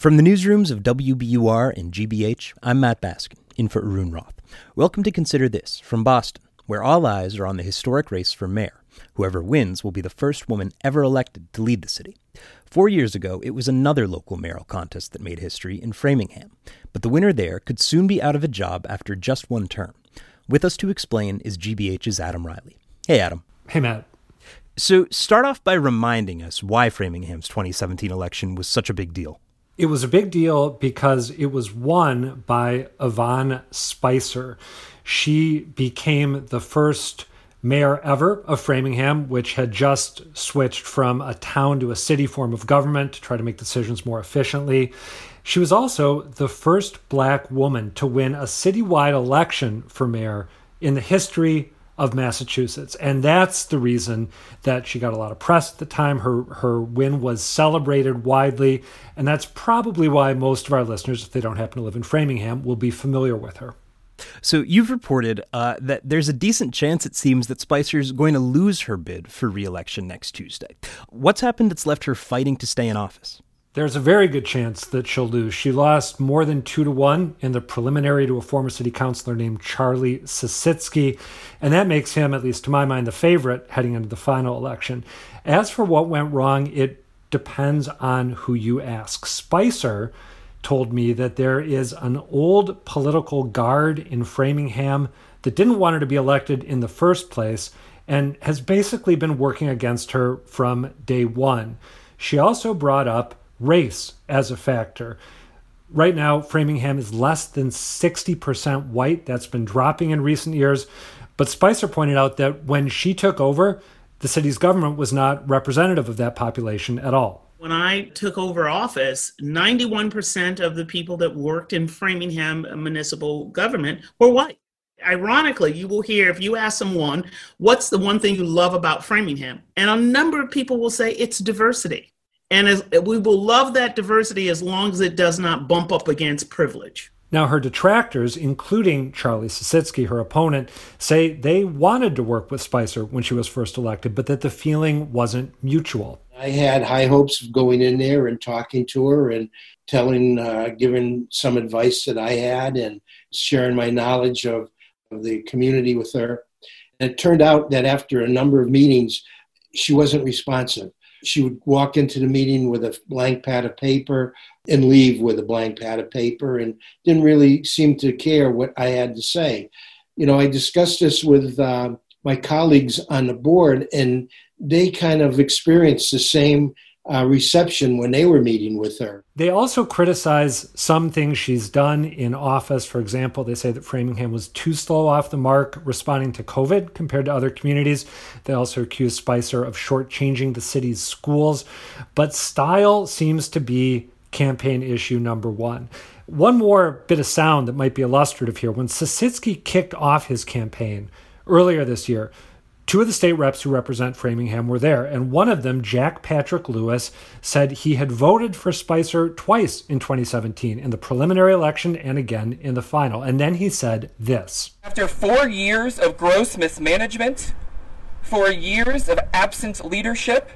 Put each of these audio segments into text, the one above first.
From the newsrooms of WBUR and GBH, I'm Matt Baskin, in for Arun Roth. Welcome to Consider This from Boston, where all eyes are on the historic race for mayor. Whoever wins will be the first woman ever elected to lead the city. 4 years ago, it was another local mayoral contest that made history in Framingham, but the winner there could soon be out of a job after just one term. With us to explain is GBH's Adam Riley. Hey, Adam. Hey, Matt. So start off by reminding us why Framingham's 2017 election was such a big deal. It was a big deal because it was won by Yvonne Spicer. She became the first mayor ever of Framingham, which had just switched from a town to a city form of government to try to make decisions more efficiently. She was also the first Black woman to win a citywide election for mayor in the history of Massachusetts. And that's the reason that she got a lot of press at the time. Her win was celebrated widely. And that's probably why most of our listeners, if they don't happen to live in Framingham, will be familiar with her. So you've reported that there's a decent chance, it seems, that Spicer's going to lose her bid for re-election next Tuesday. What's happened that's left her fighting to stay in office? There's a very good chance that she'll lose. She lost more than 2-1 in the preliminary to a former city councilor named Charlie Sisitsky, and that makes him, at least to my mind, the favorite heading into the final election. As for what went wrong, it depends on who you ask. Spicer told me that there is an old political guard in Framingham that didn't want her to be elected in the first place and has basically been working against her from day one. She also brought up race as a factor. Right now, Framingham is less than 60% white. That's been dropping in recent years. But Spicer pointed out that when she took over, the city's government was not representative of that population at all. When I took over office, 91% of the people that worked in Framingham municipal government were white. Ironically, you will hear, if you ask someone, what's the one thing you love about Framingham? And a number of people will say it's diversity. And we will love that diversity as long as it does not bump up against privilege. Now, her detractors, including Charlie Sisitsky, her opponent, say they wanted to work with Spicer when she was first elected, but that the feeling wasn't mutual. I had high hopes of going in there and talking to her and giving some advice that I had and sharing my knowledge of the community with her. And it turned out that after a number of meetings, she wasn't responsive. She would walk into the meeting with a blank pad of paper and leave with a blank pad of paper and didn't really seem to care what I had to say. You know, I discussed this with my colleagues on the board, and they kind of experienced the same reception when they were meeting with her. They also criticize some things she's done in office. For example, they say that Framingham was too slow off the mark responding to COVID compared to other communities. They also accuse Spicer of shortchanging the city's schools. But style seems to be campaign issue number one. One more bit of sound that might be illustrative here. When Sisitsky kicked off his campaign earlier this year, 2 of the state reps who represent Framingham were there, and one of them, Jack Patrick Lewis, said he had voted for Spicer twice in 2017, in the preliminary election and again in the final. And then he said this. After 4 years of gross mismanagement, 4 years of absent leadership,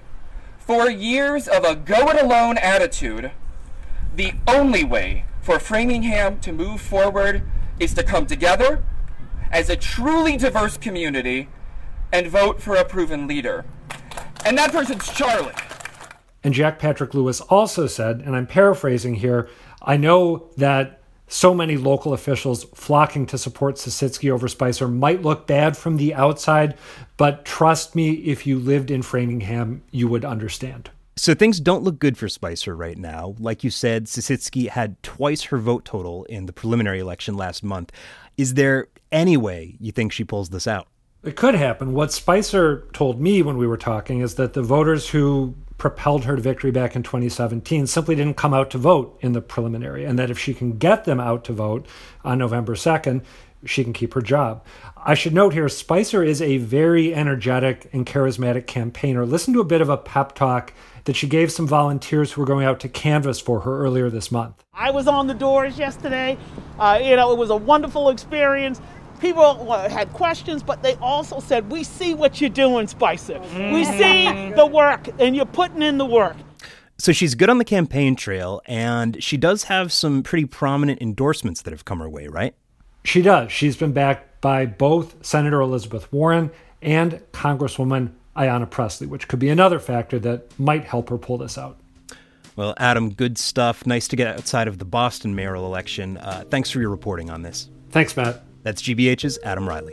4 years of a go-it-alone attitude, the only way for Framingham to move forward is to come together as a truly diverse community and vote for a proven leader. And that person's Charlie. And Jack Patrick Lewis also said, and I'm paraphrasing here, I know that so many local officials flocking to support Sisitsky over Spicer might look bad from the outside, but trust me, if you lived in Framingham, you would understand. So things don't look good for Spicer right now. Like you said, Sisitsky had twice her vote total in the preliminary election last month. Is there any way you think she pulls this out? It could happen. What Spicer told me when we were talking is that the voters who propelled her to victory back in 2017 simply didn't come out to vote in the preliminary, and that if she can get them out to vote on November 2nd, she can keep her job. I should note here, Spicer is a very energetic and charismatic campaigner. Listen to a bit of a pep talk that she gave some volunteers who were going out to canvass for her earlier this month. I was on the doors yesterday. It was a wonderful experience. People had questions, but they also said, we see what you're doing, Spicer. We see the work, and you're putting in the work. So she's good on the campaign trail, and she does have some pretty prominent endorsements that have come her way, right? She does. She's been backed by both Senator Elizabeth Warren and Congresswoman Ayanna Pressley, which could be another factor that might help her pull this out. Well, Adam, good stuff. Nice to get outside of the Boston mayoral election. Thanks for your reporting on this. Thanks, Matt. That's GBH's Adam Riley.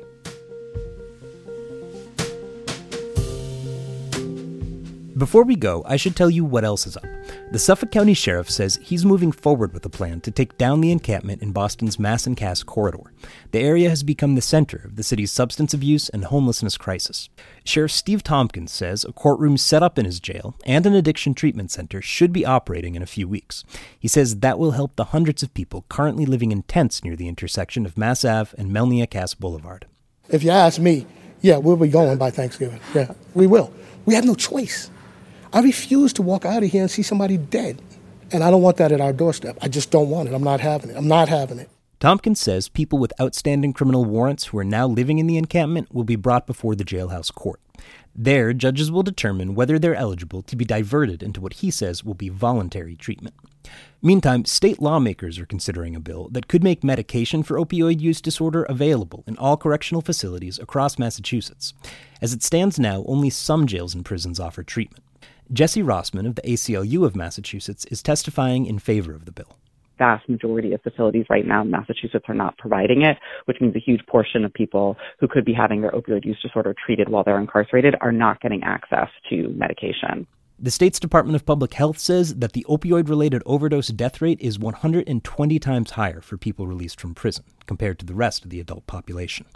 Before we go, I should tell you what else is up. The Suffolk County Sheriff says he's moving forward with a plan to take down the encampment in Boston's Mass and Cass corridor. The area has become the center of the city's substance abuse and homelessness crisis. Sheriff Steve Tompkins says a courtroom set up in his jail and an addiction treatment center should be operating in a few weeks. He says that will help the hundreds of people currently living in tents near the intersection of Mass Ave and Melnia Cass Boulevard. If you ask me, yeah, we'll be going by Thanksgiving. Yeah, we will. We have no choice. I refuse to walk out of here and see somebody dead. And I don't want that at our doorstep. I just don't want it. I'm not having it. Tompkins says people with outstanding criminal warrants who are now living in the encampment will be brought before the jailhouse court. There, judges will determine whether they're eligible to be diverted into what he says will be voluntary treatment. Meantime, state lawmakers are considering a bill that could make medication for opioid use disorder available in all correctional facilities across Massachusetts. As it stands now, only some jails and prisons offer treatment. Jesse Rossman of the ACLU of Massachusetts is testifying in favor of the bill. Vast majority of facilities right now in Massachusetts are not providing it, which means a huge portion of people who could be having their opioid use disorder treated while they're incarcerated are not getting access to medication. The state's Department of Public Health says that the opioid-related overdose death rate is 120 times higher for people released from prison compared to the rest of the adult population.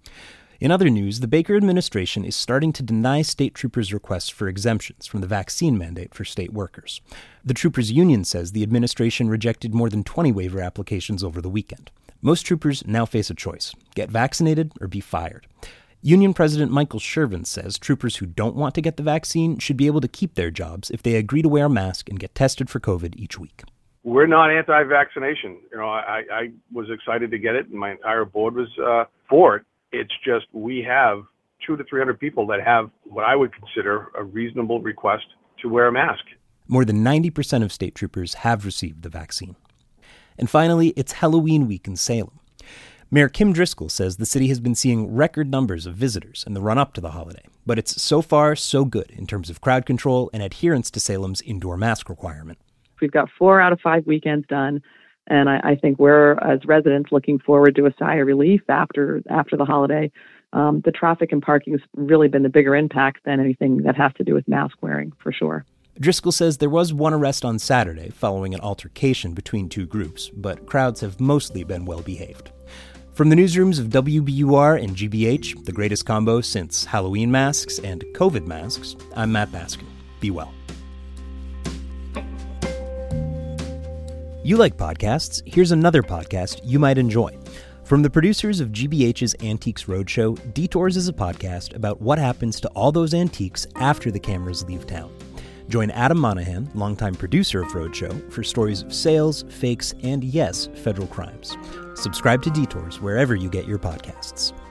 In other news, the Baker administration is starting to deny state troopers' requests for exemptions from the vaccine mandate for state workers. The troopers' union says the administration rejected more than 20 waiver applications over the weekend. Most troopers now face a choice: get vaccinated or be fired. Union President Michael Shervin says troopers who don't want to get the vaccine should be able to keep their jobs if they agree to wear a mask and get tested for COVID each week. We're not anti-vaccination. I was excited to get it, and my entire board was for it. It's just we have 200 to 300 people that have what I would consider a reasonable request to wear a mask. More than 90% of state troopers have received the vaccine. And finally, it's Halloween week in Salem. Mayor Kim Driscoll says the city has been seeing record numbers of visitors in the run-up to the holiday, but it's so far so good in terms of crowd control and adherence to Salem's indoor mask requirement. We've got 4 out of 5 weekends done. And I think we're, as residents, looking forward to a sigh of relief after the holiday. The traffic and parking has really been the bigger impact than anything that has to do with mask wearing, for sure. Driscoll says there was one arrest on Saturday following an altercation between two groups, but crowds have mostly been well behaved. From the newsrooms of WBUR and GBH, the greatest combo since Halloween masks and COVID masks, I'm Matt Baskin. Be well. You like podcasts? Here's another podcast you might enjoy. From the producers of GBH's Antiques Roadshow, Detours is a podcast about what happens to all those antiques after the cameras leave town. Join Adam Monahan, longtime producer of Roadshow, for stories of sales, fakes, and yes, federal crimes. Subscribe to Detours wherever you get your podcasts.